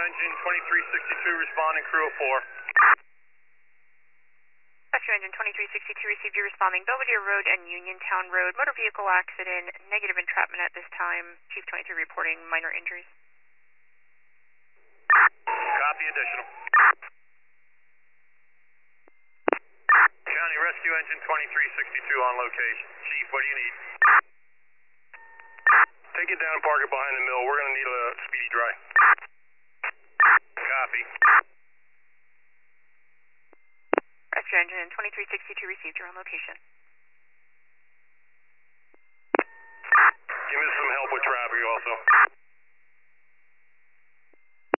engine 2362 responding, crew of 4. Rescue engine 2362 received you responding Belvedere Road and Uniontown Road. Motor vehicle accident, negative entrapment at this time. Chief 23 reporting minor injuries. Copy, additional. County Rescue engine 2362 on location. Chief, what do you need? Take it down and park it behind the mill. We're going to need a speedy dry. Copy. Rescue engine 2362 received your on location. Give me some help with traffic also.